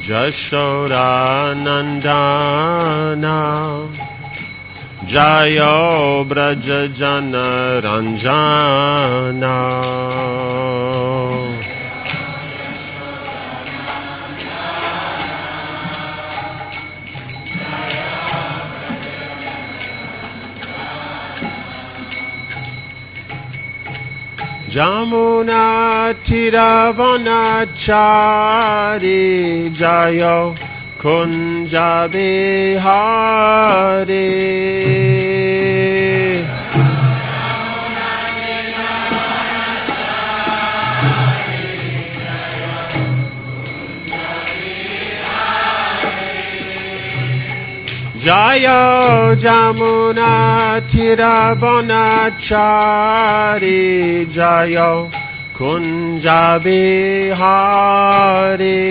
Jashoda Nandana Jayo Braja Jana Ranjana Jamuna Tiravanachari Jayo Kunja Bihari Jayo Jamuna Tiravanachari Jayo Kunja Bihari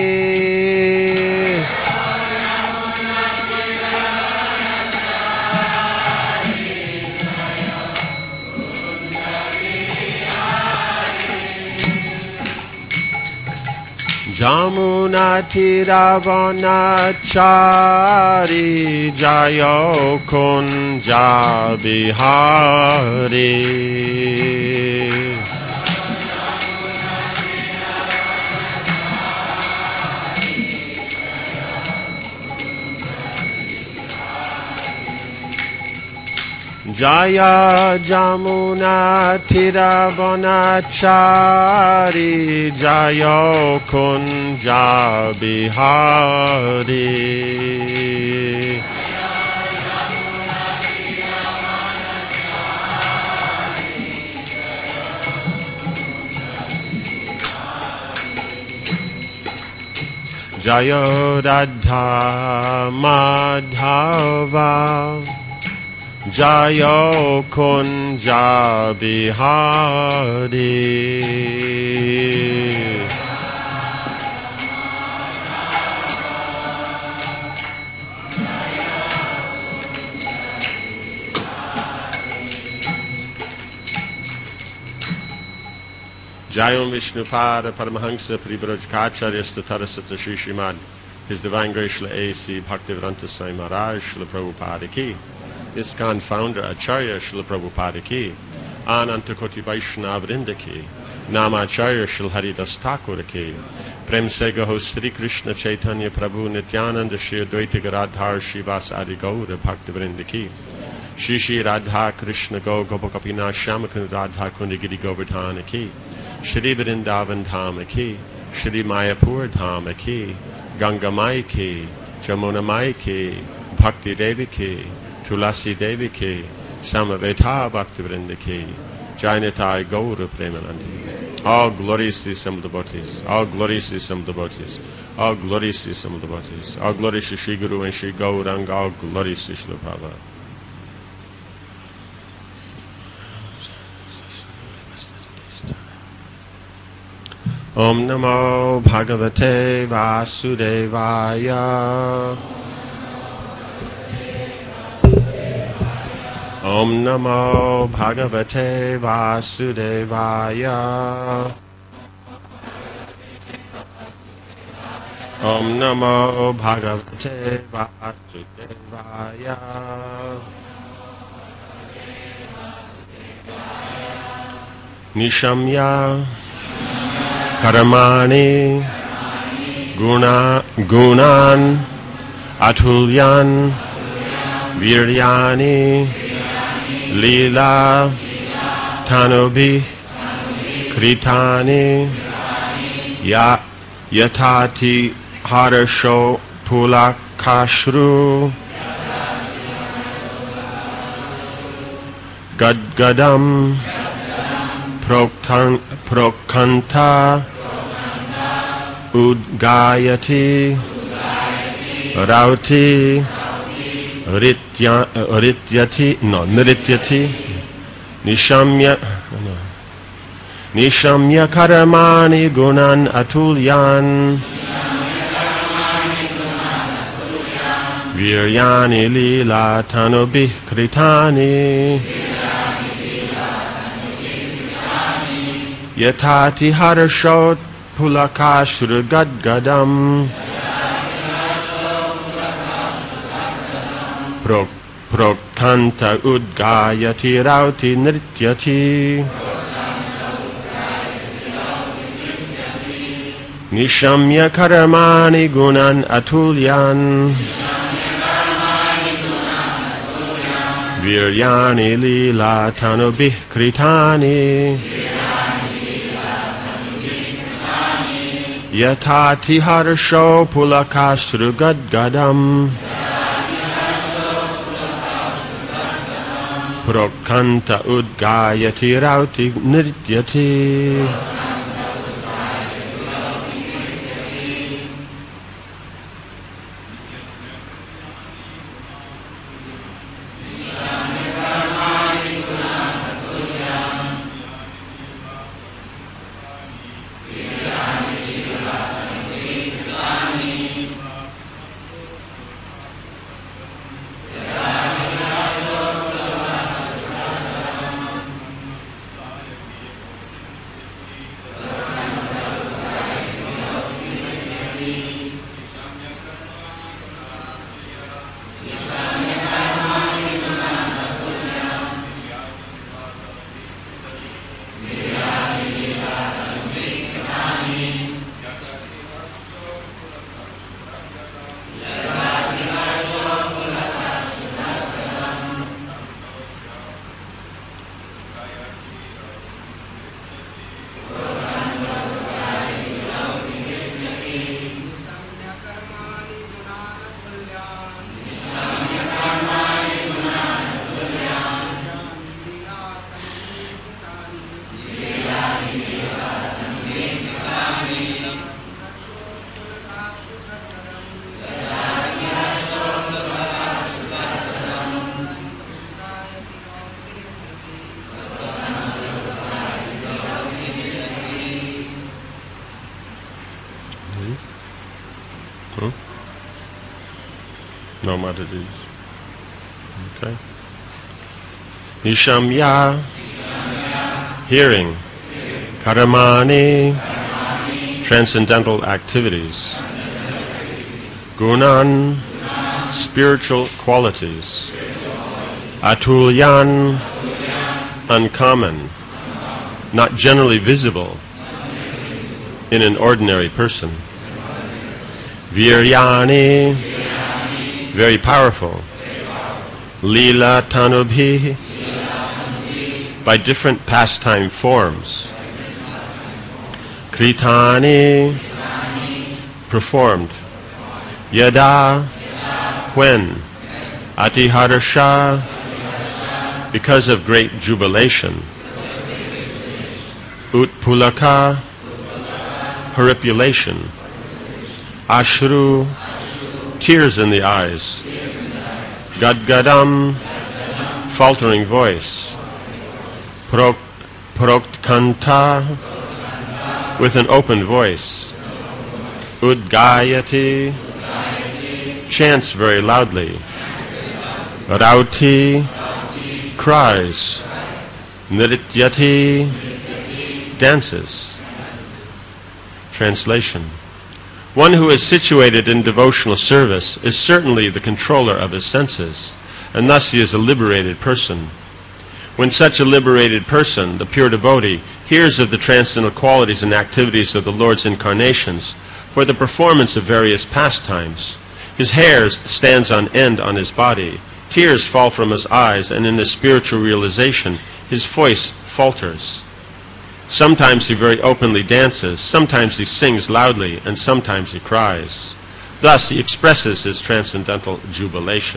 Jamuna Tiravanachari Jayo Kunja Bihari Jaya Jamuna Tiravanachari Jayo Kunja Bihari Jayo Radha Madhava Jayo Kunja Bihari Jayam Vishnupada Paramahansa Paribrajkacharya Statarasata Shri Srimad His Divine Grace Shri A.C. Bhaktivedanta Swami Maharaj Srila Prabhupada Ki ISKCON founder Acharya Srila Prabhupada Ki Anantakoti Vaishnava Vrinda Ki Namacharya Srila Haridas Thakur Ki Prem Se Gaho Sri Krishna Chaitanya Prabhu Nityananda Shri Advaita Gadadhar Shivas Adi Gaura Bhakti Vrinda Ki Shri Shri Radha Krishna Go Gopakapina Shamakund Radha Kundigiri Govardhana Ki Shri Vrindavan Dhama Ki Shri Mayapur Dhama Ki Ganga Mai Ki Jamuna Mai Ki Bhakti Devi Ki Tulasi Devi Ki Samaveta Bhaktivinoda Ki Jainatai Gaura Premanandi. All glories to some devotees. All glories to some devotees. All glories to some devotees. All glories to Shri Guru and Shri Gauranga. All glories to Shri Prabhupada. Om Namo Bhagavate Vasudevaya. Om Namo Bhagavate Vasudevaya. Om Namo Bhagavate Vasudevaya. Nishamya Karamani Gunan Atulyan Viryani Lila Tanubi Kritani Yatati Harsho Pulakashru Gadgadam Prokanta Udgayati Rauti Rityati Nrityati Nishamya Karamani Gunan Atulyan Viryani Lila Tanubih Kritani Yatati Harshot Pulakashur Gadgadam Prokkanta udgayati rauti nrityati. Nishamya karamani gunan atulyan. Viryani lila tanubih kritani. Yatati harsho pulakasru gadgadam. Prokkanta udgayati rauti nrityati. No oddities. Okay. Nishamya, hearing. Karamani, transcendental activities. Gunan, spiritual qualities. Atulyan, uncommon, not generally visible in an ordinary person. Viryani, very powerful. Lila tanubhi, by different pastime forms. Kritani, performed. Yada, when. Atiharsha, because of great jubilation. Utpulaka, horripilation. Ashru, tears in the eyes. Gadgadam, faltering voice. Proktkanta, with an open voice. Udgayati, chants very loudly. Rauti, cries. Nrityati, dances. Translation. One who is situated in devotional service is certainly the controller of his senses, and thus he is a liberated person. When such a liberated person, the pure devotee, hears of the transcendental qualities and activities of the Lord's incarnations for the performance of various pastimes, his hair stands on end on his body, tears fall from his eyes, and in his spiritual realization, his voice falters. Sometimes he very openly dances, sometimes he sings loudly, and sometimes he cries. Thus he expresses his transcendental jubilation.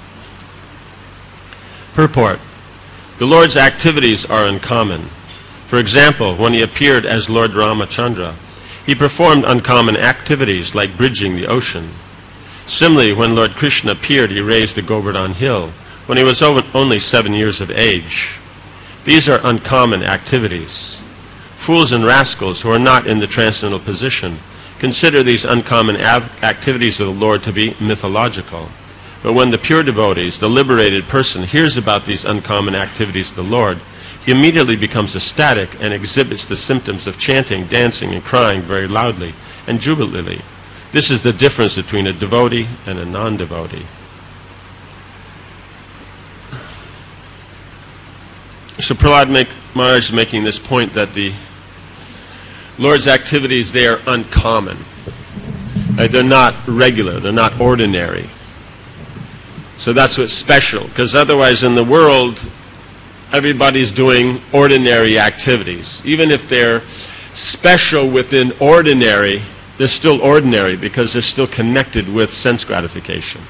Purport. The Lord's activities are uncommon. For example, when he appeared as Lord Ramachandra, he performed uncommon activities like bridging the ocean. Similarly, when Lord Krishna appeared, he raised the Govardhan hill when he was only 7 years of age. These are uncommon activities. Fools and rascals who are not in the transcendental position consider these uncommon activities of the Lord to be mythological. But when the pure devotees, the liberated person, hears about these uncommon activities of the Lord, he immediately becomes ecstatic and exhibits the symptoms of chanting, dancing, and crying very loudly and jubilantly. This is the difference between a devotee and a non-devotee. So Prahlad Maharaj is making this point that the Lord's activities, they are uncommon. They're not regular. They're not ordinary. So that's what's special. Because otherwise in the world, everybody's doing ordinary activities. Even if they're special within ordinary, they're still ordinary because they're still connected with sense gratification.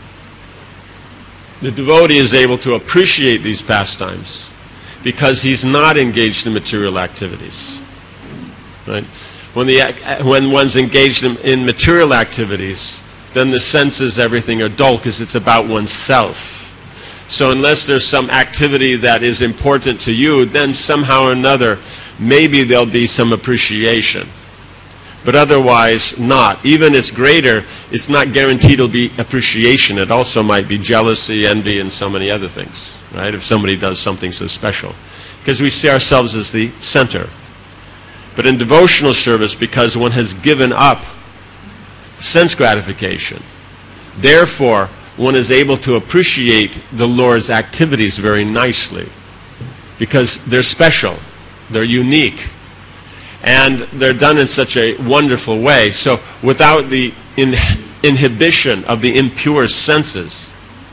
The devotee is able to appreciate these pastimes because he's not engaged in material activities. Right? When one's engaged in material activities, then the senses, everything are dull because it's about oneself. So unless there's some activity that is important to you, then somehow or another, maybe there'll be some appreciation. But otherwise, not. Even it's greater, it's not guaranteed it'll be appreciation. It also might be jealousy, envy, and so many other things, right? If somebody does something so special. Because we see ourselves as the center. But in devotional service, because one has given up sense gratification, therefore, one is able to appreciate the Lord's activities very nicely. Because they're special. They're unique. And they're done in such a wonderful way. So without the inhibition of the impure senses,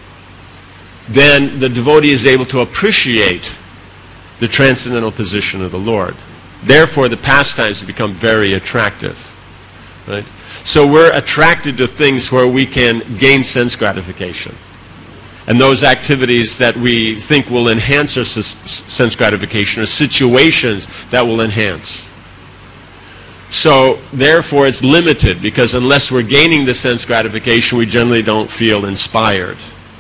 then the devotee is able to appreciate the transcendental position of the Lord. Therefore, the pastimes become very attractive. Right? So we're attracted to things where we can gain sense gratification. And those activities that we think will enhance our sense gratification are situations that will enhance. So, therefore, it's limited, because unless we're gaining the sense gratification, we generally don't feel inspired.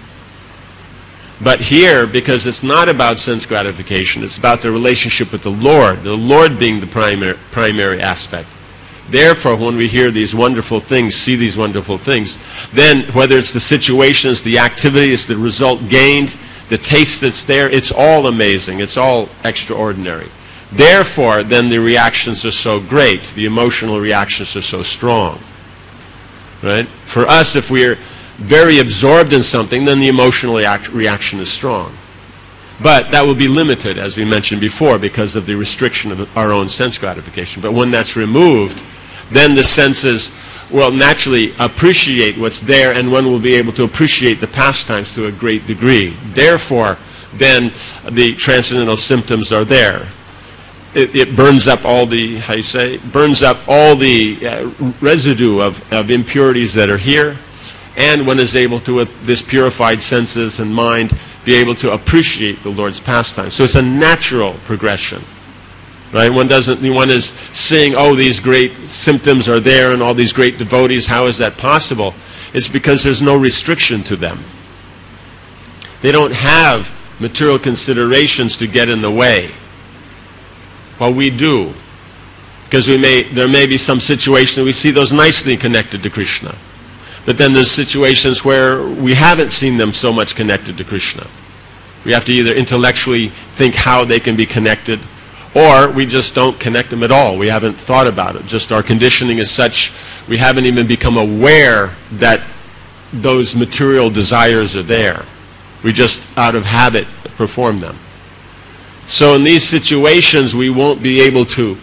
But here, because it's not about sense gratification, it's about the relationship with the Lord being the primary aspect. Therefore, when we hear these wonderful things, see these wonderful things, then whether it's the situations, the activities, the result gained, the taste that's there, it's all amazing. It's all extraordinary. Therefore, then the reactions are so great. The emotional reactions are so strong. Right? For us, if we're very absorbed in something, then the emotional reaction is strong. But that will be limited, as we mentioned before, because of the restriction of our own sense gratification. But when that's removed, then the senses will naturally appreciate what's there, and one will be able to appreciate the pastimes to a great degree. Therefore, then the transcendental symptoms are there. It burns up all the, burns up all the residue of impurities that are here, and one is able to, with this purified senses and mind, be able to appreciate the Lord's pastimes. So it's a natural progression. Right? One is seeing, oh, these great symptoms are there and all these great devotees, how is that possible? It's because there's no restriction to them. They don't have material considerations to get in the way. Well, we do. Because there may be some situation we see those nicely connected to Krishna. But then there's situations where we haven't seen them so much connected to Krishna. We have to either intellectually think how they can be connected, or we just don't connect them at all. We haven't thought about it. Just our conditioning is such, we haven't even become aware that those material desires are there. We just, out of habit, perform them. So in these situations, we won't be able to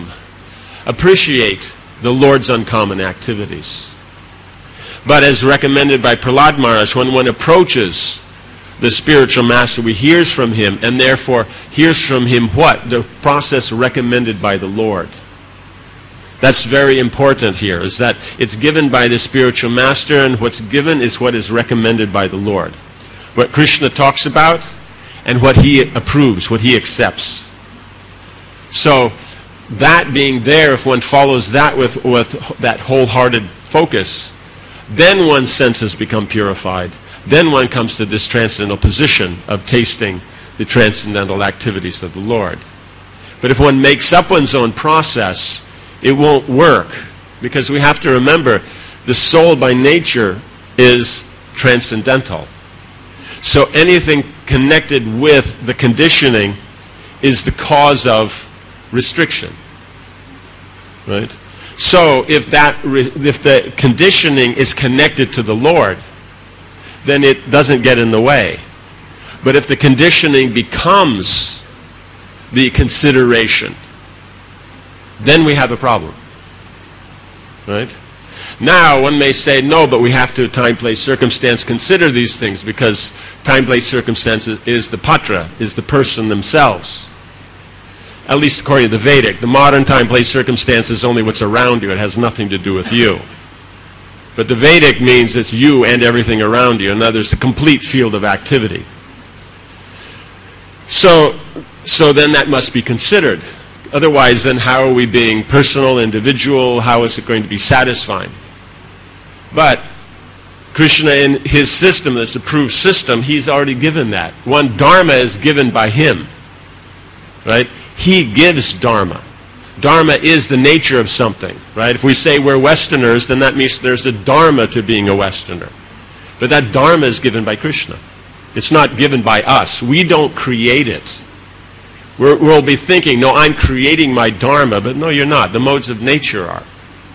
appreciate the Lord's uncommon activities. But as recommended by Prahlad Maharaj, when one approaches the spiritual master, we hears from him, and therefore hears from him what? The process recommended by the Lord. That's very important here, is that it's given by the spiritual master, and what's given is what is recommended by the Lord. What Krishna talks about, and what he approves, what he accepts. So, that being there, if one follows that with that wholehearted focus, then one's senses become purified. Then one comes to this transcendental position of tasting the transcendental activities of the Lord. But if one makes up one's own process, it won't work. Because we have to remember, the soul by nature is transcendental. So anything connected with the conditioning is the cause of restriction. Right? So if the conditioning is connected to the Lord, then it doesn't get in the way. But if the conditioning becomes the consideration, then we have a problem. Right? Now, one may say, no, but we have to, time, place, circumstance, consider these things, because time, place, circumstance is the patra, is the person themselves. At least according to the Vedic. The modern time, place, circumstance is only what's around you. It has nothing to do with you. But the Vedic means it's you and everything around you. In other words, the complete field of activity. So then that must be considered. Otherwise, then how are we being personal, individual? How is it going to be satisfying? But Krishna, in his system, this approved system, he's already given that. One, dharma is given by him. Right? He gives dharma. Dharma is the nature of something. Right? If we say we're Westerners, then that means there's a dharma to being a Westerner. But that dharma is given by Krishna. It's not given by us. We don't create it. We'll be thinking, no, I'm creating my dharma, but no, you're not. The modes of nature are.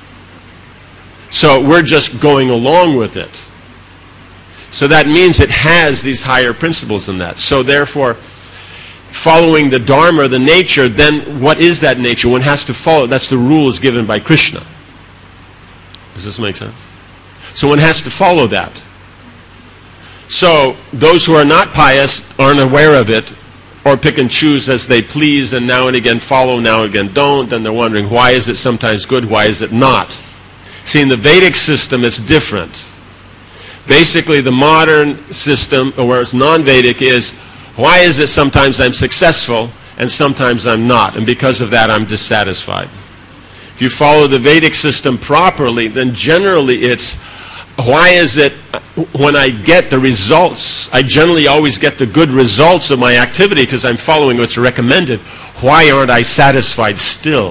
So we're just going along with it. So that means it has these higher principles in that. So therefore, following the dharma, the nature, then what is that nature? One has to follow. That's the rules given by Krishna. Does this make sense? So one has to follow that. So those who are not pious aren't aware of it, or pick and choose as they please, and now and again follow, now and again don't, and they're wondering, why is it sometimes good, why is it not? See, in the Vedic system, it's different. Basically, the modern system, or whereas non-Vedic, is, why is it sometimes I'm successful, and sometimes I'm not, and because of that, I'm dissatisfied. If you follow the Vedic system properly, then generally it's, why is it when I get the results, I generally always get the good results of my activity because I'm following what's recommended. Why aren't I satisfied still?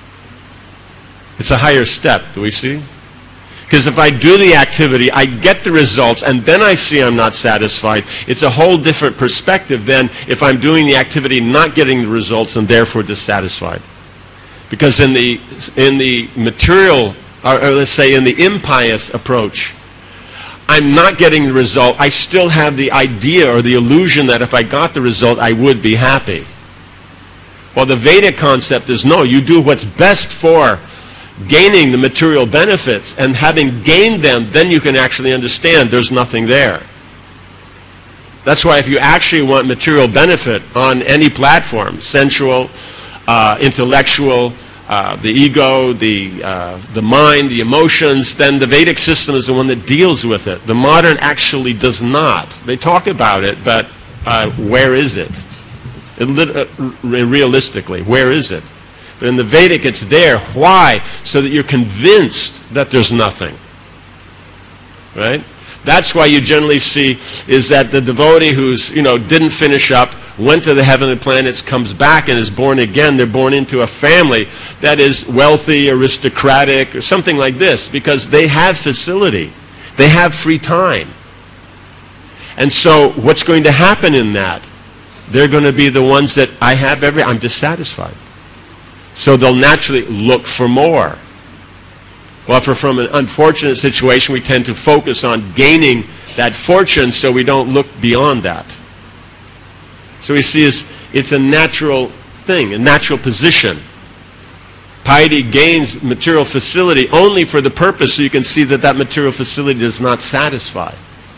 It's a higher step, do we see? Because if I do the activity, I get the results, and then I see I'm not satisfied. It's a whole different perspective than if I'm doing the activity, not getting the results, and therefore dissatisfied. Because in the material, or let's say in the impious approach, I'm not getting the result. I still have the idea or the illusion that if I got the result, I would be happy. Well, the Vedic concept is, no, you do what's best for gaining the material benefits, and having gained them, then you can actually understand there's nothing there. That's why if you actually want material benefit on any platform, sensual, intellectual, the ego, the mind, the emotions, then the Vedic system is the one that deals with it. The modern actually does not. They talk about it, but where is it? Realistically, where is it? But in the Vedic, it's there. Why? So that you're convinced that there's nothing. Right? That's why you generally see is that the devotee who's, didn't finish up, went to the heavenly planets, comes back and is born again. They're born into a family that is wealthy, aristocratic, or something like this, because they have facility. They have free time. And so what's going to happen in that? They're going to be the ones that I'm dissatisfied. So they'll naturally look for more. Well, if we're from an unfortunate situation, we tend to focus on gaining that fortune so we don't look beyond that. So we see it's a natural thing, a natural position. Piety gains material facility only for the purpose so you can see that material facility does not satisfy.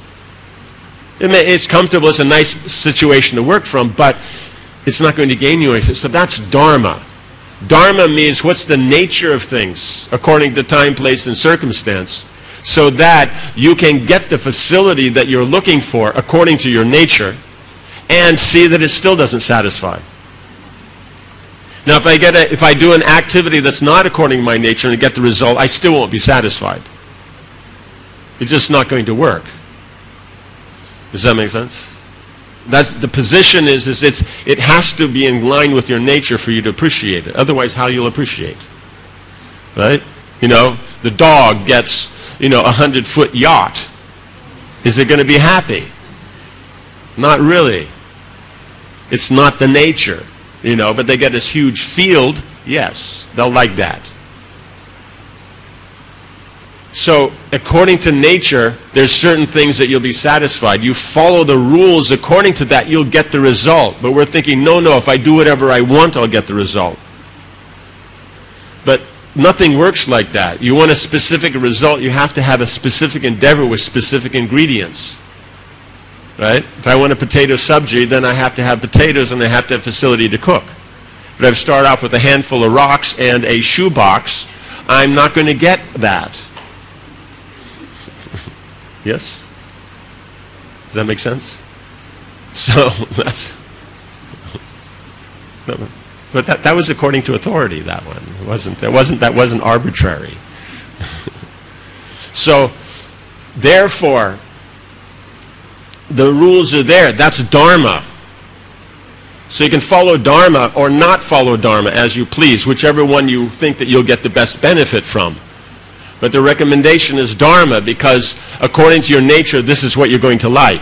It's comfortable, it's a nice situation to work from, but it's not going to gain you anything. So that's dharma. Dharma means what's the nature of things according to time, place, and circumstance, so that you can get the facility that you're looking for according to your nature and see that it still doesn't satisfy. Now, if I do an activity that's not according to my nature and get the result, I still won't be satisfied. It's just not going to work. Does that make sense? That's the position is it has to be in line with your nature for you to appreciate it. Otherwise, how you'll appreciate? Right? The dog gets, a 100-foot yacht. Is it going to be happy? Not really. It's not the nature, but they get this huge field. Yes, they'll like that. So, according to nature, there's certain things that you'll be satisfied. You follow the rules according to that, you'll get the result. But we're thinking, no, if I do whatever I want, I'll get the result. But nothing works like that. You want a specific result, you have to have a specific endeavor with specific ingredients. Right? If I want a potato subji, then I have to have potatoes and I have to have facility to cook. But if I start off with a handful of rocks and a shoebox, I'm not going to get that. Yes? Does that make sense? So that's... But that was according to authority, that one. That wasn't arbitrary. So, therefore, the rules are there. That's Dharma. So you can follow Dharma or not follow Dharma as you please, whichever one you think that you'll get the best benefit from. But the recommendation is Dharma because according to your nature, this is what you're going to like.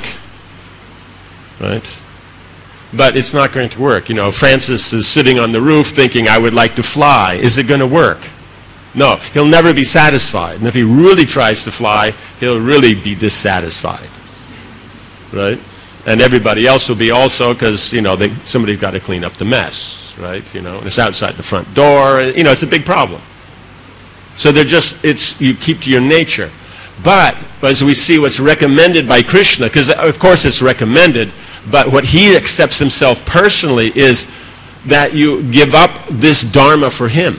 Right? But it's not going to work. You know, Francis is sitting on the roof thinking, I would like to fly. Is it going to work? No, he'll never be satisfied. And if he really tries to fly, he'll really be dissatisfied. Right? And everybody else will be also because, you know, somebody's got to clean up the mess. Right? You know, and it's outside the front door. You know, it's a big problem. So you keep to your nature. But as we see what's recommended by Krishna, because of course it's recommended, but what he accepts himself personally is that you give up this dharma for him.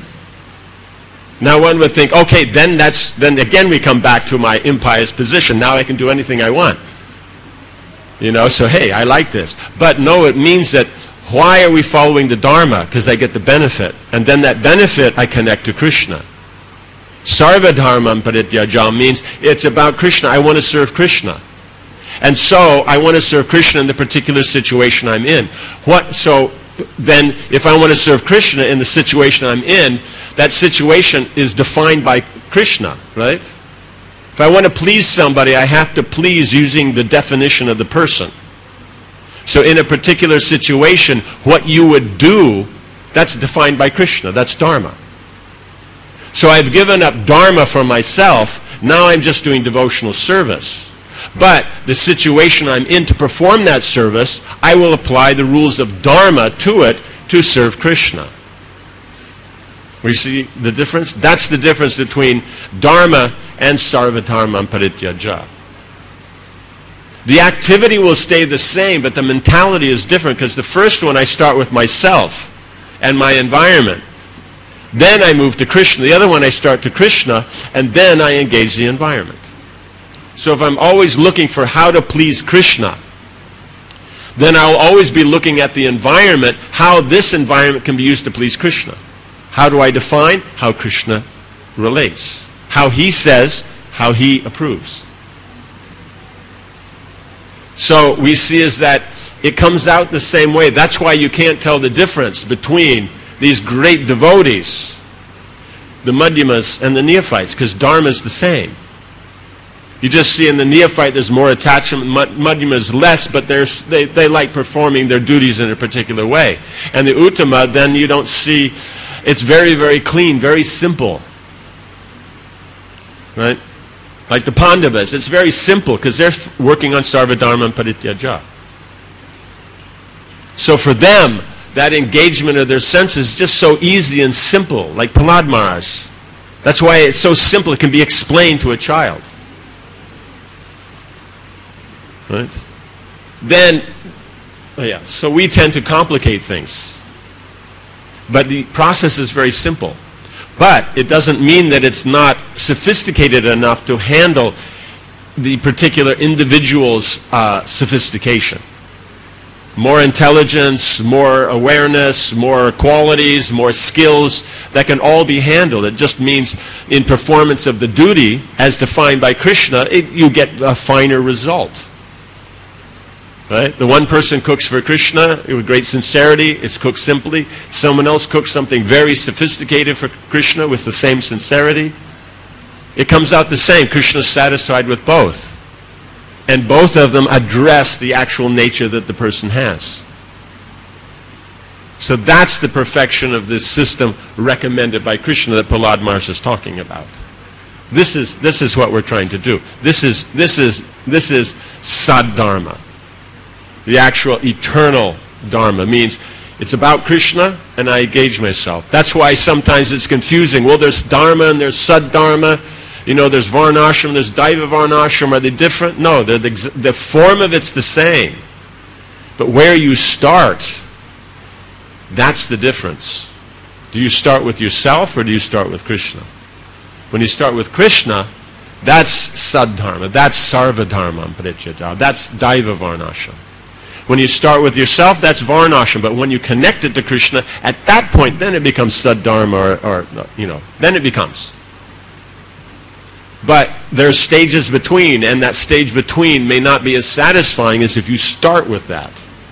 Now one would think, okay, then again we come back to my impious position. Now I can do anything I want. You know, so hey, I like this. But no, it means that why are we following the dharma? Because I get the benefit. And then that benefit I connect to Krishna. Sarva dharmam parityaja means it's about Krishna. I want to serve Krishna. And so I want to serve Krishna in the particular situation I'm in. So then if I want to serve Krishna in the situation I'm in, that situation is defined by Krishna, right? If I want to please somebody, I have to please using the definition of the person. So in a particular situation, what you would do, that's defined by Krishna. That's dharma. So I've given up dharma for myself. Now I'm just doing devotional service. But the situation I'm in to perform that service, I will apply the rules of dharma to it to serve Krishna. We see the difference? That's the difference between dharma and sarva dharmam parityaja. The activity will stay the same, but the mentality is different because the first one I start with myself and my environment. Then I move to Krishna. The other one I start to Krishna, and then I engage the environment. So if I'm always looking for how to please Krishna, then I'll always be looking at the environment, how this environment can be used to please Krishna. How do I define? How Krishna relates. How he says, how he approves. So we see is that it comes out the same way. That's why you can't tell the difference between these great devotees, the Madhyamas and the neophytes, because dharma is the same. You just see in the neophyte there's more attachment, Madhyamas less, but they like performing their duties in a particular way. And the Uttama, then you don't see, it's very, very clean, very simple. Right? Like the Pandavas, it's very simple because they're working on Sarva Dharma and Parityaja. So for them, that engagement of their senses is just so easy and simple, like Prahlad Maharaj. That's why it's so simple, it can be explained to a child. Right? Then, so we tend to complicate things. But the process is very simple. But it doesn't mean that it's not sophisticated enough to handle the particular individual's sophistication. More intelligence, more awareness, more qualities, more skills, that can all be handled. It just means in performance of the duty, as defined by Krishna, you get a finer result. Right? The one person cooks for Krishna with great sincerity, it's cooked simply. Someone else cooks something very sophisticated for Krishna with the same sincerity. It comes out the same. Krishna is satisfied with both. And both of them address the actual nature that the person has. So that's the perfection of this system recommended by Krishna that Prahlad Maharaj is talking about. This is what we're trying to do. This is Saddharma. The actual eternal Dharma means it's about Krishna and I engage myself. That's why sometimes it's confusing. Well, there's Dharma and there's Saddharma. There's Varnashram, there's Daiva Varnashram. Are they different? No, the form of it's the same. But where you start, that's the difference. Do you start with yourself or do you start with Krishna? When you start with Krishna, that's Saddharma, that's Sarvadharma Parityajya, that's Daiva Varnashram. When you start with yourself, that's Varnashram. But when you connect it to Krishna, at that point, then it becomes Saddharma or then it becomes. But there's stages between, and that stage between may not be as satisfying as if you start with that.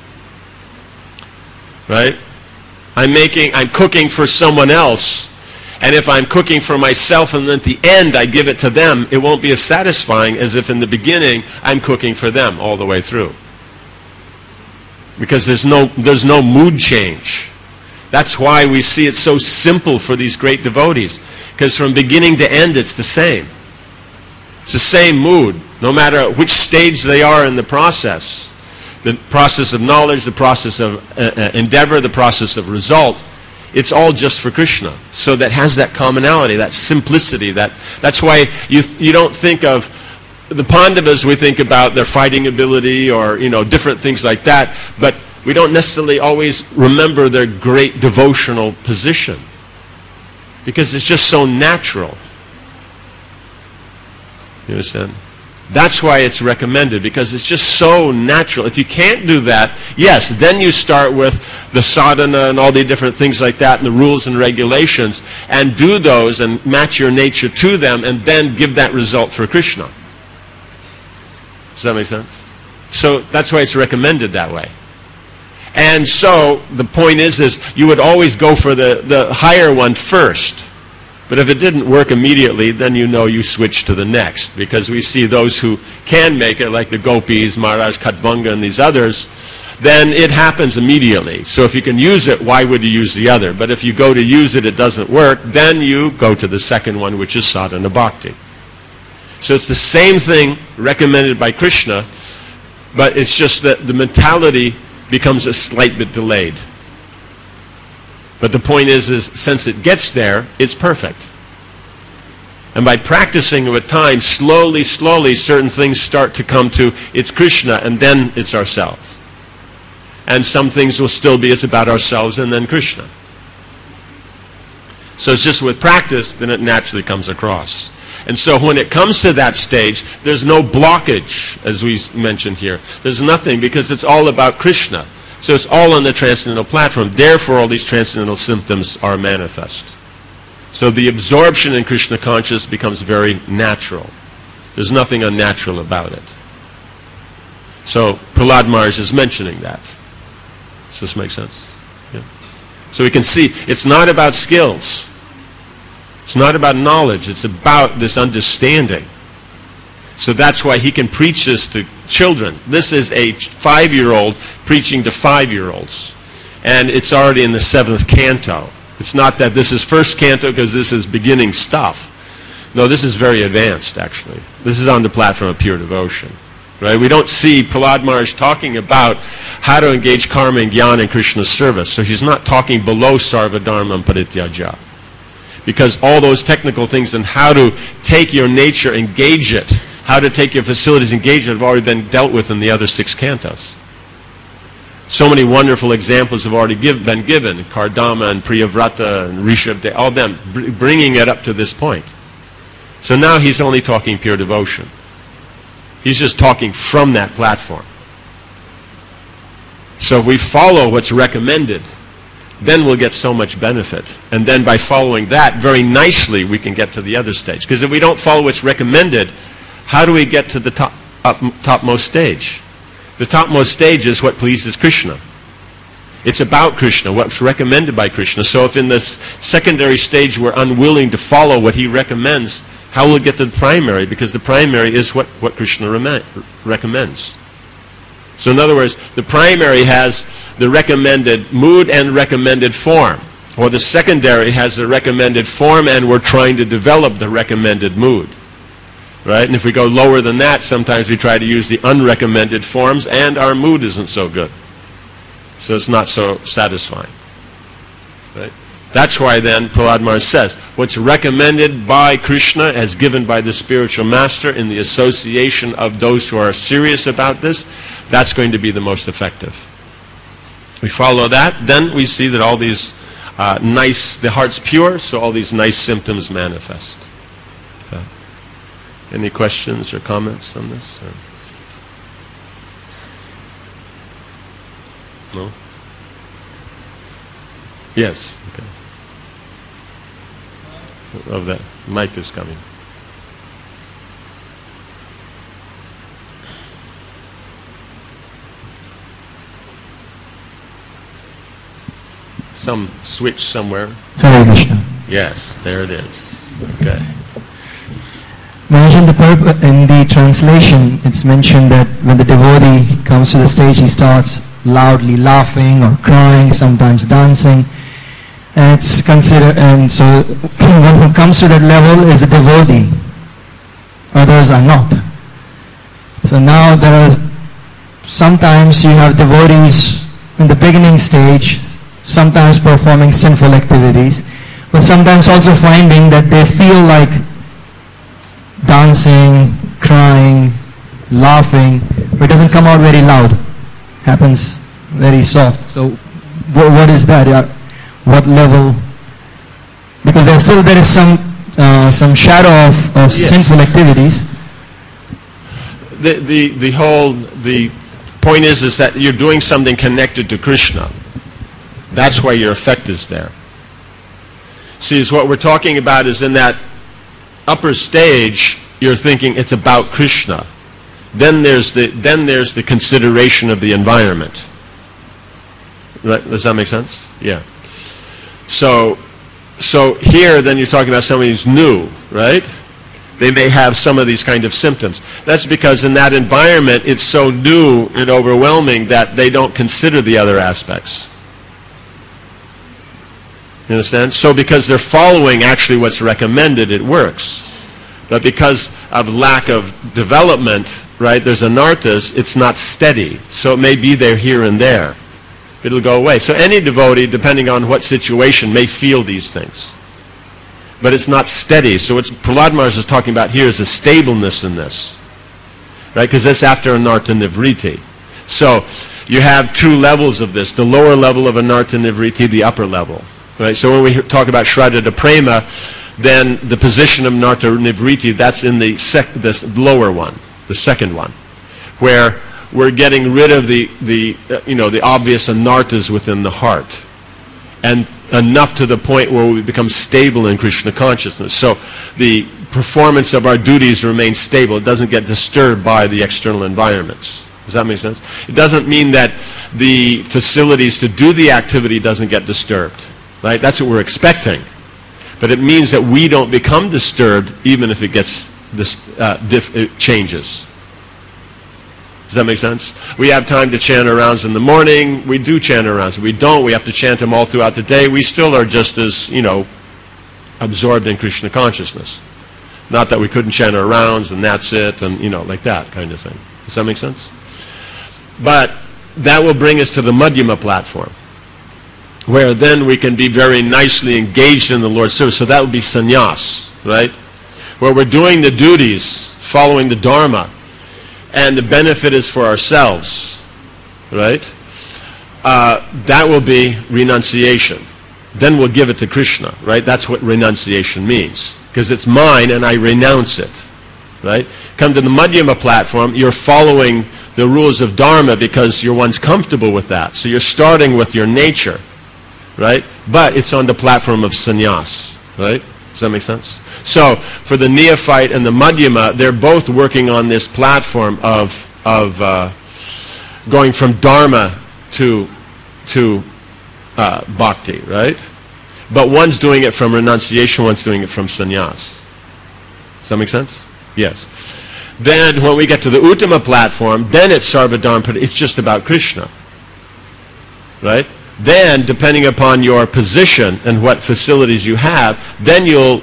Right? I'm cooking for someone else, and if I'm cooking for myself and then at the end I give it to them, it won't be as satisfying as if in the beginning I'm cooking for them all the way through. Because there's no mood change. That's why we see it so simple for these great devotees. Because from beginning to end it's the same. It's the same mood, no matter which stage they are in the process. The process of knowledge, the process of endeavor, the process of result. It's all just for Krishna. So that has that commonality, that simplicity. That's why you don't think of the Pandavas. We think about their fighting ability or different things like that. But we don't necessarily always remember their great devotional position. Because it's just so natural. You understand? That's why it's recommended, because it's just so natural. If you can't do that, yes, then you start with the sadhana and all the different things like that and the rules and regulations, and do those and match your nature to them, and then give that result for Krishna. Does that make sense? So that's why it's recommended that way. And so the point is you would always go for the higher one first. But if it didn't work immediately, then you switch to the next. Because we see those who can make it, like the Gopis, Maharaj Khatvanga, and these others, then it happens immediately. So if you can use it, why would you use the other? But if you go to use it, it doesn't work, then you go to the second one, which is sadhana bhakti. So it's the same thing recommended by Krishna, but it's just that the mentality becomes a slight bit delayed. But the point is since it gets there, it's perfect. And by practicing with time, slowly, certain things start to come to, it's Krishna, and then it's ourselves. And some things will still be, it's about ourselves, and then Krishna. So it's just with practice, then it naturally comes across. And so when it comes to that stage, there's no blockage, as we mentioned here. There's nothing, because it's all about Krishna. So it's all on the transcendental platform. Therefore, all these transcendental symptoms are manifest. So the absorption in Krishna consciousness becomes very natural. There's nothing unnatural about it. So Prahlad Maharaj is mentioning that. Does this make sense? Yeah. So we can see it's not about skills. It's not about knowledge. It's about this understanding. So that's why he can preach this to children. This is a 5-year-old preaching to 5-year-olds. And it's already in the 7th canto. It's not that this is first canto because this is beginning stuff. No, this is very advanced, actually. This is on the platform of pure devotion. Right? We don't see Prahlad Maharaj talking about how to engage karma and jnana in Krishna's service. So he's not talking below sarvadharma and parityajya. Because all those technical things and how to take your nature, engage it, how to take your facilities, engage it, have already been dealt with in the other 6 cantos. So many wonderful examples have already been given. Kardama and Priyavrata and Rishabh, all them, bringing it up to this point. So now he's only talking pure devotion. He's just talking from that platform. So if we follow what's recommended, then we'll get so much benefit. And then by following that, very nicely, we can get to the other stage. Because if we don't follow what's recommended, how do we get to the topmost stage? The topmost stage is what pleases Krishna. It's about Krishna, what's recommended by Krishna. So if in this secondary stage we're unwilling to follow what he recommends, how will we get to the primary? Because the primary is what Krishna recommends. So in other words, the primary has the recommended mood and recommended form. Or the secondary has the recommended form and we're trying to develop the recommended mood. Right? And if we go lower than that, sometimes we try to use the unrecommended forms and our mood isn't so good. So it's not so satisfying. Right? That's why then Prahlad Maharaj says, what's recommended by Krishna as given by the spiritual master in the association of those who are serious about this, that's going to be the most effective. We follow that, then we see that all these the heart's pure, so all these nice symptoms manifest. So, any questions or comments on this? Or? No? Yes. Okay. Of that mic is coming. Some switch somewhere. Hare Krishna. Yes, there it is. Okay. Mentioned in the translation, it's mentioned that when the devotee comes to the stage, he starts loudly laughing or crying, sometimes dancing. And it's considered, and so one who comes to that level is a devotee. Others are not. So now there are, sometimes you have devotees in the beginning stage, sometimes performing sinful activities, but sometimes also finding that they feel like dancing, crying, laughing, but it doesn't come out very loud. Happens very soft. So what is that? What level? Because there is some shadow of yes. Sinful activities. The point is that you're doing something connected to Krishna. That's why your effect is there. See, what we're talking about is in that upper stage, you're thinking it's about Krishna. Then there's the consideration of the environment. Right? Does that make sense? Yeah. So here, then you're talking about somebody who's new, right? They may have some of these kind of symptoms. That's because in that environment, it's so new and overwhelming that they don't consider the other aspects. You understand? So because they're following actually what's recommended, it works. But because of lack of development, right, there's anarthas, it's not steady. So it may be there here and there. It'll go away. So any devotee, depending on what situation, may feel these things. But it's not steady. So what Prahlad Maharaj is talking about here is a stableness in this. Right? Because that's after anartha nivriti. So you have two levels of this. The lower level of anartha nivriti, the upper level. Right? So when we talk about Shraddha Prema, then the position of Narta Nivriti, that's in the lower one, the second one, where we're getting rid of the obvious anarthas within the heart, and enough to the point where we become stable in Krishna consciousness. So the performance of our duties remains stable. It doesn't get disturbed by the external environments. Does that make sense? It doesn't mean that the facilities to do the activity doesn't get disturbed. Right? That's what we're expecting. But it means that we don't become disturbed even if it gets it changes. Does that make sense? We have time to chant rounds in the morning. We do chant rounds. If we don't, we have to chant them all throughout the day. We still are just as, absorbed in Krishna consciousness. Not that we couldn't chant our rounds and that's it and, like that kind of thing. Does that make sense? But that will bring us to the Madhyama platform, where then we can be very nicely engaged in the Lord's service. So that would be sannyas, right? Where we're doing the duties, following the dharma, and the benefit is for ourselves, right? That will be renunciation. Then we'll give it to Krishna, right? That's what renunciation means. Because it's mine and I renounce it, right? Come to the Madhyama platform, you're following the rules of dharma because you're once comfortable with that. So you're starting with your nature. Right? But it's on the platform of sannyas. Right? Does that make sense? So, for the neophyte and the madhyama, they're both working on this platform of going from dharma to bhakti, right? But one's doing it from renunciation, one's doing it from sannyas. Does that make sense? Yes. Then, when we get to the uttama platform, then it's sarvadharma, it's just about Krishna. Right? then depending upon your position and what facilities you have, then you'll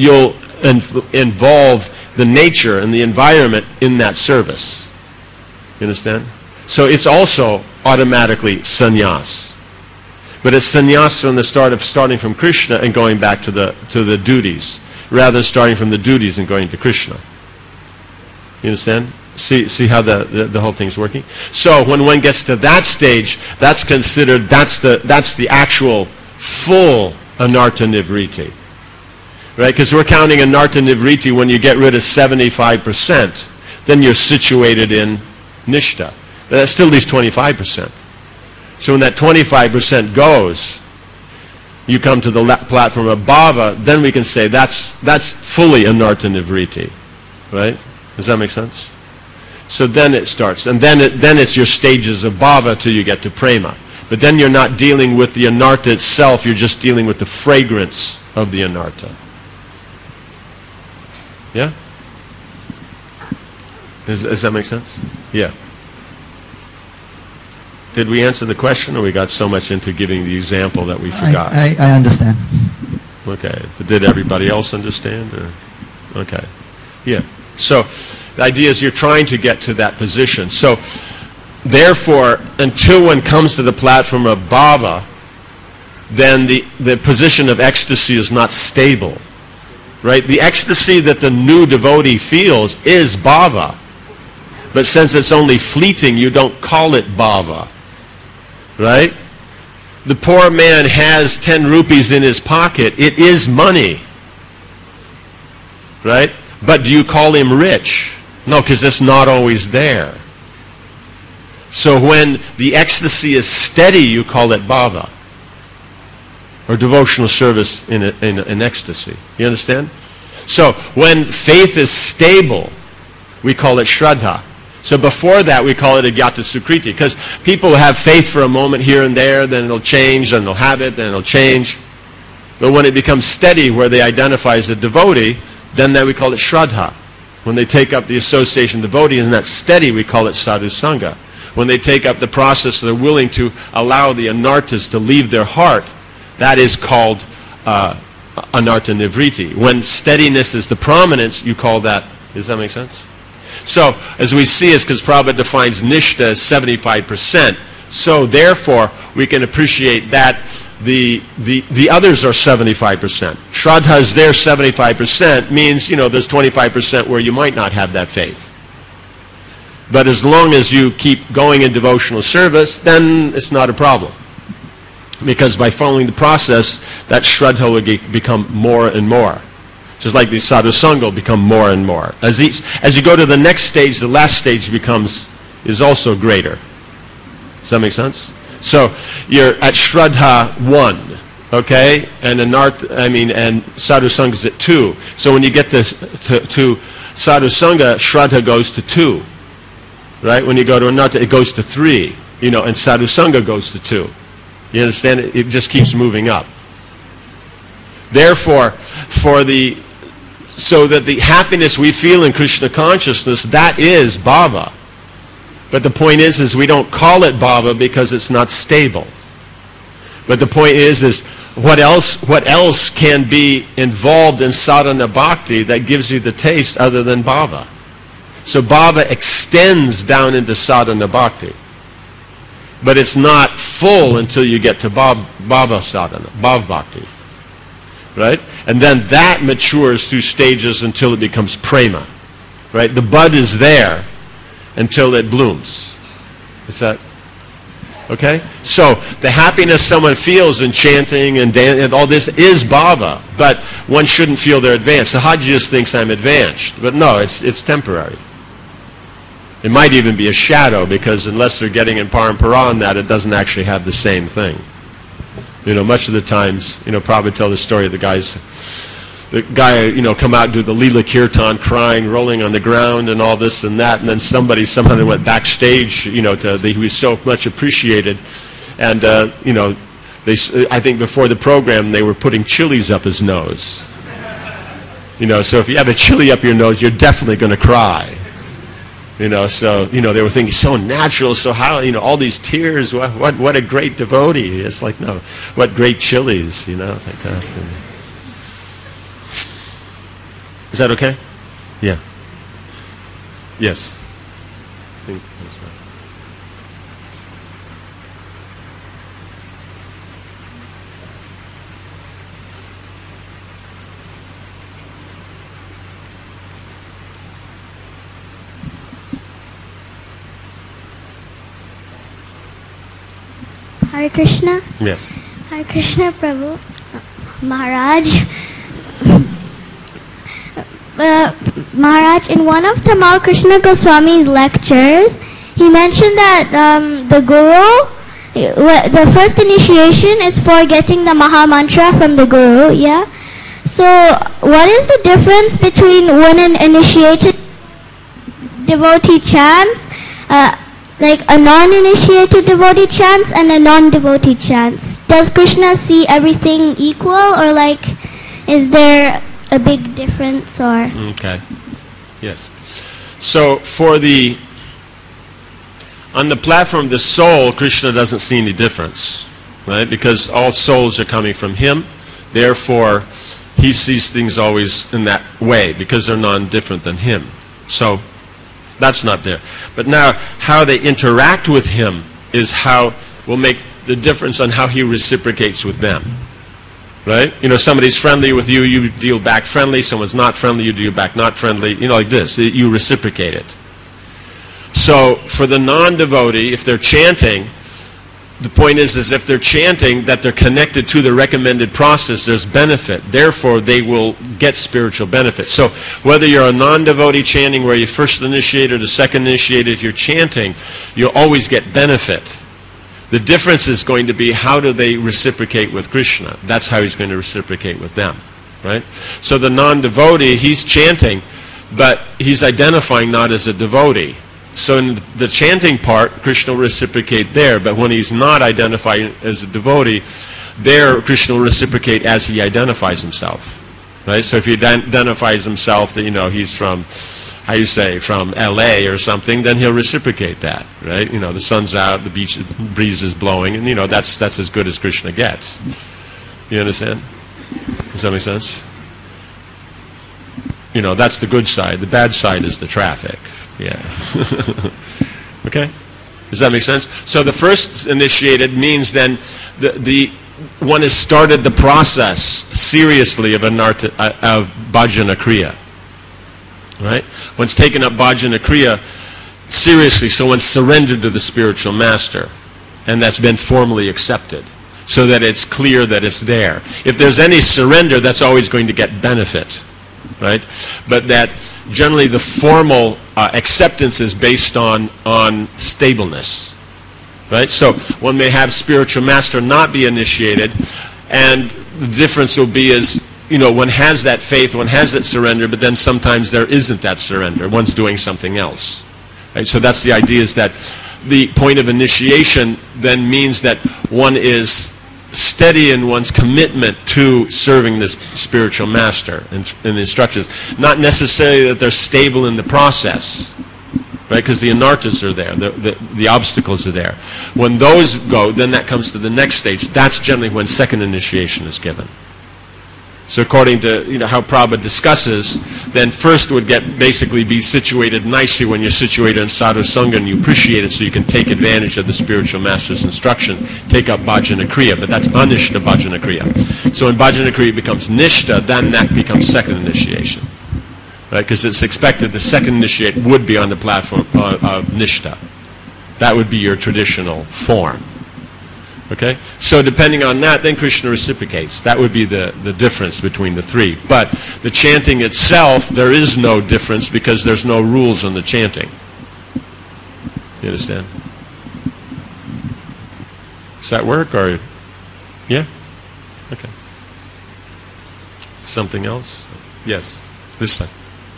involve the nature and the environment in that service. You understand? So it's also automatically sannyas. But it's sannyas from the starting from Krishna and going back to the duties, rather than starting from the duties and going to Krishna. You understand? See how the whole thing's working? So when one gets to that stage, that's considered, that's the actual full anartha nivriti. Right? Because we're counting anartha nivriti when you get rid of 75%, then you're situated in nishta. But that still leaves 25%. So when that 25% goes, you come to the platform of bhava, then we can say that's fully anartha nivriti. Right? Does that make sense? So then it starts, and then it's your stages of bhava till you get to prema. But then you're not dealing with the anartha itself, you're just dealing with the fragrance of the anartha. Yeah? Does that make sense? Yeah. Did we answer the question, or we got so much into giving the example that we forgot? I understand. Okay. But did everybody else understand? Or? Okay. Yeah. So the idea is you're trying to get to that position. So therefore, until one comes to the platform of bhava, then the position of ecstasy is not stable. Right? The ecstasy that the new devotee feels is bhava. But since it's only fleeting, you don't call it bhava. Right? The poor man has 10 rupees in his pocket. It is money. Right? But do you call him rich? No, because it's not always there. So when the ecstasy is steady, you call it bhava. Or devotional service in ecstasy. You understand? So when faith is stable, we call it shraddha. So before that, we call it agyata sukriti. Because people have faith for a moment here and there, then it'll change, then they'll have it, then it'll change. But when it becomes steady, where they identify as a devotee, then we call it shraddha. When they take up the association devotee and that's steady, we call it sadhu sangha. When they take up the process, they're willing to allow the anarthas to leave their heart, that is called anartha nivriti. When steadiness is the prominence, you call that, does that make sense? So, as we see, it's because Prabhupada defines nishta as 75%. So, therefore, we can appreciate that the others are 75%. Shraddha is there 75%, means, there's 25% where you might not have that faith. But as long as you keep going in devotional service, then it's not a problem. Because by following the process, that shraddha will become more and more. Just like the sadhu sangha will become more and more. As you go to the next stage, the last stage is also greater. Does that make sense? So you're at shraddha 1, okay, and and sadhu sangha is at 2. So when you get to sadhu sangha, shraddha goes to 2, right? When you go to anartha, it goes to 3, and sadhu sangha goes to 2. You understand? It just keeps moving up. Therefore, so that the happiness we feel in Krishna consciousness, that is bhava. But the point is we don't call it bhava because it's not stable. But the point is what else can be involved in sadhana bhakti that gives you the taste other than bhava? So bhava extends down into sadhana bhakti. But it's not full until you get to bhava sadhana, bhava bhakti. Right? And then that matures through stages until it becomes prema. Right? The bud is there until it blooms. Is that okay? So the happiness someone feels in chanting and all this is bhava, but one shouldn't feel they're advanced. So Haji just thinks I'm advanced, but no, it's temporary. It might even be a shadow, because unless they're getting in parampara on that, it doesn't actually have the same thing. Much of the times, Prabhupada tell the story of the guy, come out and do the Leela Kirtan, crying, rolling on the ground, and all this and that, and then somebody somehow went backstage, he was so much appreciated, and I think before the program they were putting chilies up his nose. So if you have a chili up your nose, you're definitely going to cry. So they were thinking so natural, so how all these tears, what a great devotee. It's like, no, what great chilies, like that. Is that okay? Yeah. Yes. I think that's right. Hare Krishna. Yes. Hare Krishna Prabhu. Maharaj. Maharaj, in one of Tamal Krishna Goswami's lectures, he mentioned that the Guru, the first initiation is for getting the Maha Mantra from the Guru, yeah? So, what is the difference between when an initiated devotee chants, like a non-initiated devotee chants and a non-devotee chants? Does Krishna see everything equal, or like, is there a big difference, or? Okay. Yes. So on the platform of the soul, Krishna doesn't see any difference, right? Because all souls are coming from him. Therefore, he sees things always in that way because they're non-different than him. So that's not there. But now, how they interact with him is how will make the difference on how he reciprocates with them. Right? Somebody's friendly with you, you deal back friendly. Someone's not friendly, you deal back not friendly. Like this. You reciprocate it. So, for the non-devotee, if they're chanting, the point is if they're chanting that they're connected to the recommended process, there's benefit. Therefore, they will get spiritual benefit. So, whether you're a non-devotee chanting where you first initiated or second initiated, if you're chanting, you'll always get benefit. The difference is going to be how do they reciprocate with Krishna. That's how he's going to reciprocate with them. Right? So the non-devotee, he's chanting, but he's identifying not as a devotee. So in the chanting part, Krishna will reciprocate there, but when he's not identifying as a devotee, there Krishna will reciprocate as he identifies himself. Right? So if he identifies himself that, he's from, from LA or something, then he'll reciprocate that. Right? The sun's out, the breeze is blowing, and, that's as good as Krishna gets. You understand? Does that make sense? That's the good side. The bad side is the traffic. Yeah. Okay? Does that make sense? So the first initiated means then the one has started the process seriously of bhajana kriya. Right? One's taken up bhajana kriya seriously, so one's surrendered to the spiritual master, and that's been formally accepted, so that it's clear that it's there. If there's any surrender, that's always going to get benefit. Right? But that generally the formal acceptance is based on stableness. Right? So one may have spiritual master not be initiated, and the difference will be is, one has that faith, one has that surrender, but then sometimes there isn't that surrender. One's doing something else. Right? So that's the idea, is that the point of initiation then means that one is steady in one's commitment to serving this spiritual master and the instructions. Not necessarily that they're stable in the process, right? Because the anarthas are there, the obstacles are there. When those go, then that comes to the next stage. That's generally when second initiation is given. So according to how Prabhupada discusses, then first would basically be situated nicely when you're situated in sadhu sangha and you appreciate it, so you can take advantage of the spiritual master's instruction, take up bhajana kriya, but that's anishta bhajana kriya. So when bhajana kriya becomes nishta, then that becomes second initiation. Right? Because it's expected the second initiate would be on the platform of nishta. That would be your traditional form. Okay? So depending on that, then Krishna reciprocates. That would be the difference between the three. But the chanting itself, there is no difference because there's no rules on the chanting. You understand? Does that work? Or yeah? Okay. Something else? Yes. This side.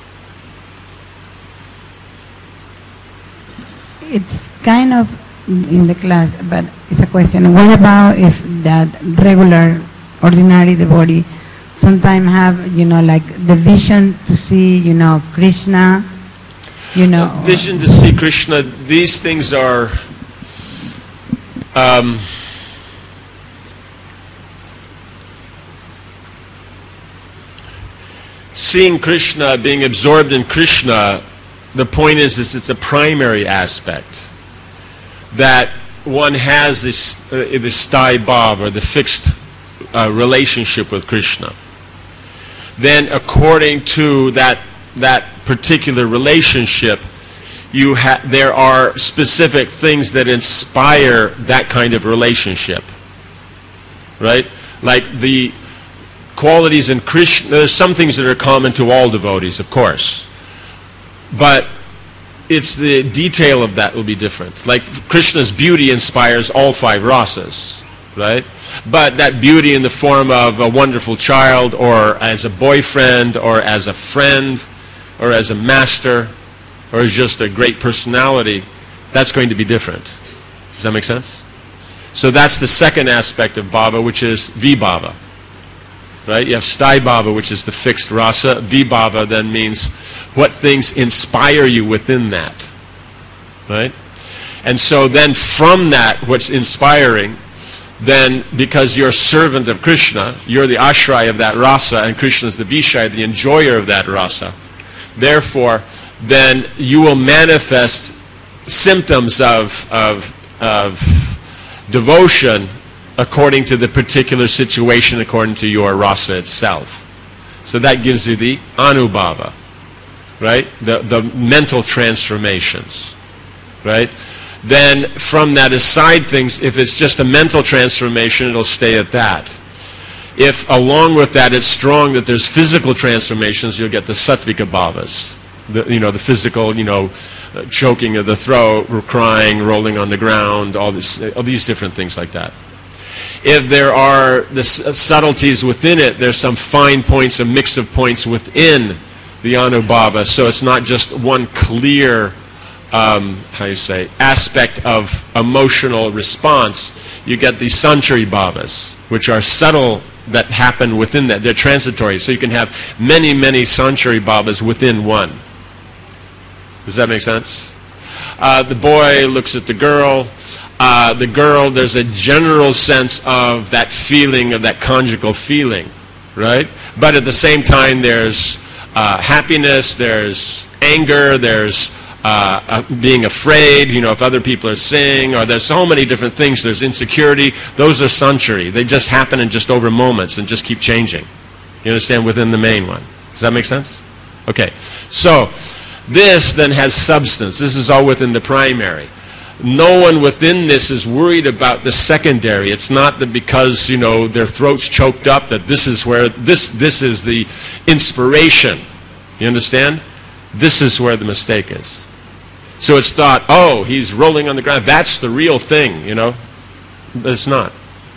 It's kind of in the class, but it's a question. What about if that regular, ordinary devotee sometimes have, like the vision to see, Krishna? Vision to see Krishna, these things are seeing Krishna, being absorbed in Krishna, the point is it's a primary aspect. That one has this sthai bhav, or the fixed relationship with Krishna. Then according to that particular relationship, there are specific things that inspire that kind of relationship. Right? Like the qualities in Krishna, there's some things that are common to all devotees, of course. But it's the detail of that will be different. Like Krishna's beauty inspires all 5 rasas, right? But that beauty in the form of a wonderful child, or as a boyfriend, or as a friend, or as a master, or as just a great personality, that's going to be different. Does that make sense? So that's the second aspect of bhava, which is vibhava. Right? You have sthai bhava, which is the fixed rasa. Vibhava then means what things inspire you within that. Right? And so then from that, what's inspiring, then because you're a servant of Krishna, you're the ashraya of that rasa, and Krishna is the vishaya, the enjoyer of that rasa. Therefore, then you will manifest symptoms of devotion according to the particular situation, according to your rasa itself. So that gives you the anubhava, right? The mental transformations, right? Then from that aside things, if it's just a mental transformation, it'll stay at that. If along with that it's strong that there's physical transformations, you'll get the sattvika bhavas. The physical, choking of the throat, crying, rolling on the ground, all these different things like that. If there are the subtleties within it, there's some fine points, a mix of points within the anubhava. So it's not just one clear, aspect of emotional response. You get these sanchari bhavas, which are subtle that happen within that. They're transitory. So you can have many, many sanchari bhavas within one. Does that make sense? The boy looks at the girl. There's a general sense of that feeling, of that conjugal feeling, right? But at the same time, there's happiness, there's anger, there's being afraid, if other people are saying, or there's so many different things, there's insecurity. Those are sanchari. They just happen in just over moments and just keep changing. You understand? Within the main one. Does that make sense? Okay. So this then has substance. This is all within the primary. No one within this is worried about the secondary. It's not that because, their throat's choked up that this is where, this is the inspiration. You understand? This is where the mistake is. So it's thought, oh, he's rolling on the ground. That's the real thing, But it's not.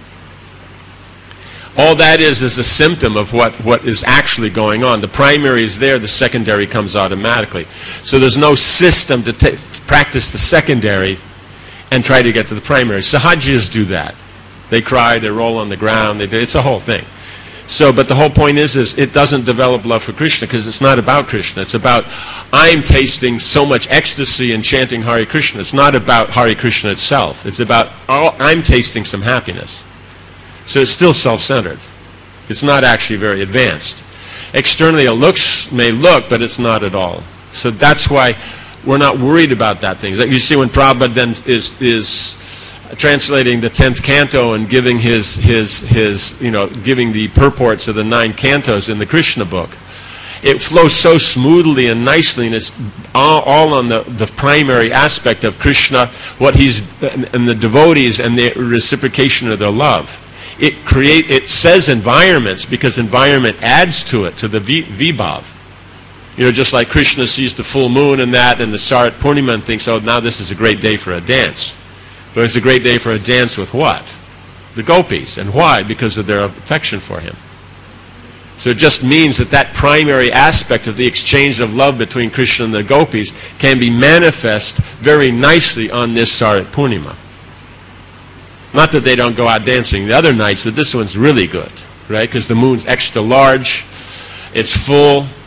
All that is a symptom of what is actually going on. The primary is there, the secondary comes automatically. So there's no system to practice the secondary and try to get to the primary. Sahajiyas do that. They cry, they roll on the ground, it's a whole thing. So, but the whole point is it doesn't develop love for Krishna because it's not about Krishna. It's about, I'm tasting so much ecstasy and chanting Hare Krishna. It's not about Hare Krishna itself. It's about, I'm tasting some happiness. So it's still self-centered. It's not actually very advanced. Externally it may look, but it's not at all. So that's why we're not worried about that thing. You see when Prabhupada then is translating the 10th canto and giving his giving the purports of the 9 cantos in the Krishna book, it flows so smoothly and nicely, and it's all on the primary aspect of Krishna, what he's, and the devotees and the reciprocation of their love. It says environments because environment adds to it, to the vibhav. Just like Krishna sees the full moon and that, and the Sarat Purnima and thinks, oh, now this is a great day for a dance. But it's a great day for a dance with what? The gopis. And why? Because of their affection for him. So it just means that primary aspect of the exchange of love between Krishna and the gopis can be manifest very nicely on this Sarat Purnima. Not that they don't go out dancing the other nights, but this one's really good, right? Because the moon's extra large, it's full,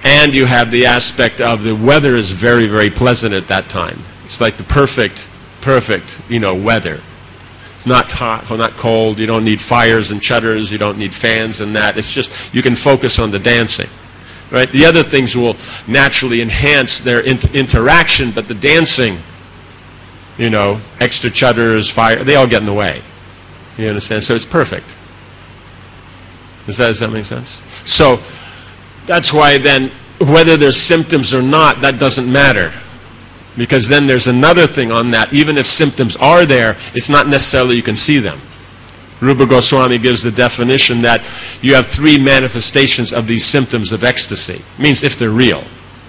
And you have the aspect of the weather is very, very pleasant at that time. It's like the perfect, weather. It's not hot, not cold. You don't need fires and shutters. You don't need fans and that. It's just, you can focus on the dancing. Right? The other things will naturally enhance their interaction, but the dancing, extra shutters, fire, they all get in the way. You understand? So it's perfect. Does that make sense? So that's why then, whether there's symptoms or not, that doesn't matter. Because then there's another thing on that. Even if symptoms are there, it's not necessarily you can see them. Rupa Goswami gives the definition that you have 3 manifestations of these symptoms of ecstasy. It means if they're real.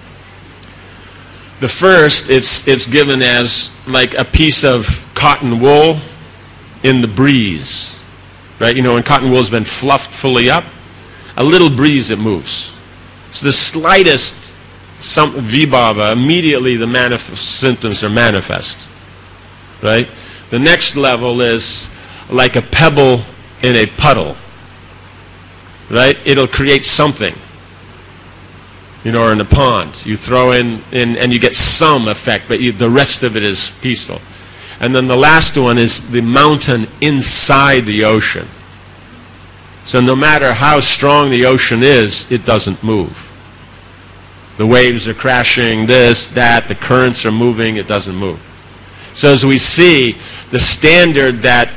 The first, it's given as like a piece of cotton wool in the breeze. Right? When cotton wool has been fluffed fully up, a little breeze it moves. So the slightest vibhava, immediately the symptoms are manifest. Right? The next level is like a pebble in a puddle. Right? It'll create something. Or in a pond. You throw in and you get some effect, but the rest of it is peaceful. And then the last one is the mountain inside the ocean. So no matter how strong the ocean is, it doesn't move. The waves are crashing, this, that, the currents are moving, it doesn't move. So as we see, the standard that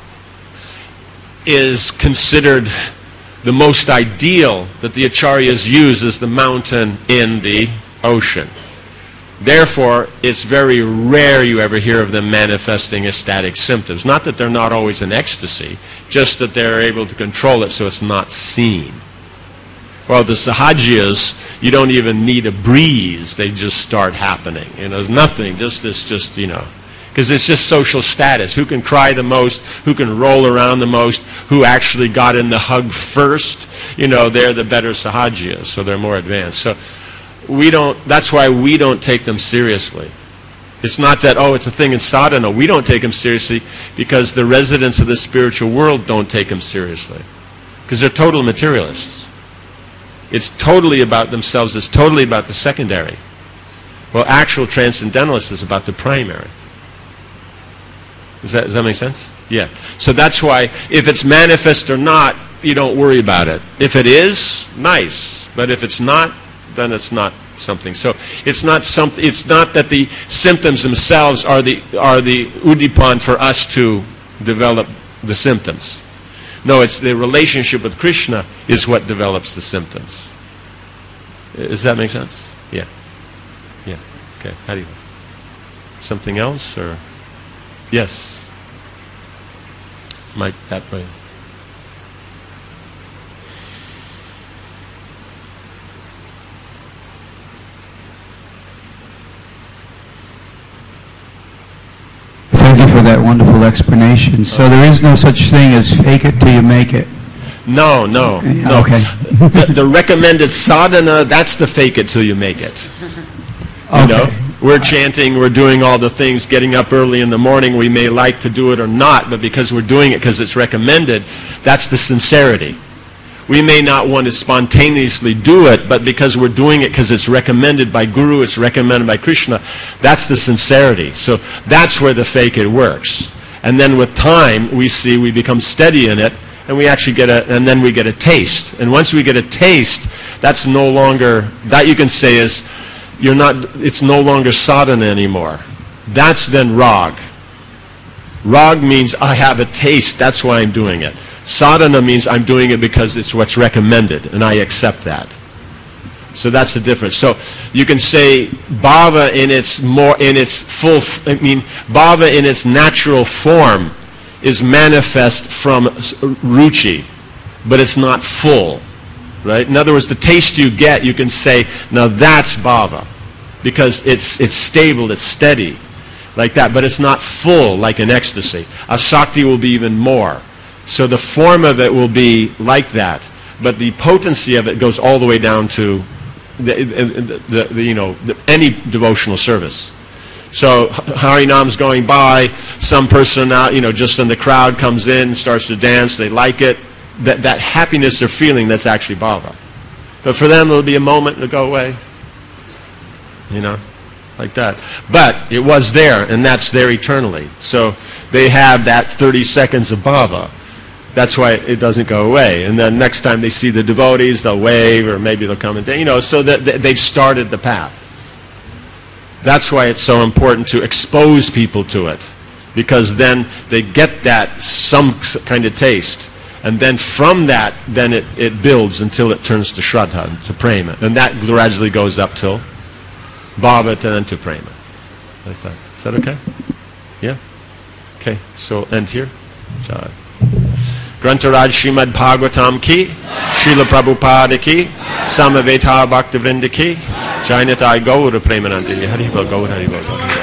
is considered the most ideal that the acharyas use is the mountain in the ocean. Therefore, it's very rare you ever hear of them manifesting ecstatic symptoms. Not that they're not always in ecstasy, just that they're able to control it so it's not seen. Well, the sahajias, you don't even need a breeze. They just start happening. There's nothing, because it's just social status. Who can cry the most? Who can roll around the most? Who actually got in the hug first? They're the better sahajias, so they're more advanced. So that's why we don't take them seriously. It's not that, it's a thing in sadhana. We don't take them seriously because the residents of the spiritual world don't take them seriously. Because they're total materialists. It's totally about themselves. It's totally about the secondary. Well, actual transcendentalists is about the primary. Does that make sense? Yeah. So that's why if it's manifest or not, you don't worry about it. If it is, nice. But if it's not, then it's not something. So it's not something. It's not that the symptoms themselves are the udipan for us to develop the symptoms. No, it's the relationship with Krishna is what develops the symptoms. Does that make sense? Yeah. Yeah. Okay. How do you? Something else or? Yes. Mike, that way. Thank you for that wonderful explanation. So there is no such thing as fake it till you make it. No. Okay. The recommended sadhana, that's the fake it till you make it. Okay. We're chanting, we're doing all the things, getting up early in the morning. We may like to do it or not, but because we're doing it because it's recommended, that's the sincerity. We may not want to spontaneously do it, but because we're doing it because it's recommended by Guru, it's recommended by Krishna, that's the sincerity. So that's where the fake it works. And then with time, we become steady in it, and we actually then we get a taste. And once we get a taste, that's no longer, that you can say is, it's no longer sadhana anymore. That's then rag. Rag means I have a taste, that's why I'm doing it. Sadhana means I'm doing it because it's what's recommended, and I accept that. So that's the difference. So you can say bhava bhava in its natural form is manifest from ruchi, but it's not full. Right? In other words, the taste you get, you can say, now that's bhava, because it's stable, it's steady, like that. But it's not full like an ecstasy. Asakti will be even more. So the form of it will be like that, but the potency of it goes all the way down to any devotional service. So Harinam's going by, some person out, just in the crowd comes in, starts to dance, they like it. That happiness they're feeling, that's actually bhava. But for them, it'll be a moment and it'll go away. You know, like that. But it was there, and that's there eternally. So they have that 30 seconds of bhava. That's why it doesn't go away. And then next time they see the devotees, they'll wave, or maybe they'll come and, you know, so that they've started the path. That's why it's so important to expose people to it, because then they get that some kind of taste. And then from that, then it builds until it turns to Shraddha, to Prema. And that gradually goes up till Bhava and then to Prema. Is that okay? Yeah? Okay, so end here. Jai. Grantaraj Srimad Bhagavatam ki, Srila Prabhupada ki, Samaveta Bhaktivinoda ki, Jainatai Gaura Premanandi. Hari Bol, Gaura Hari Bol.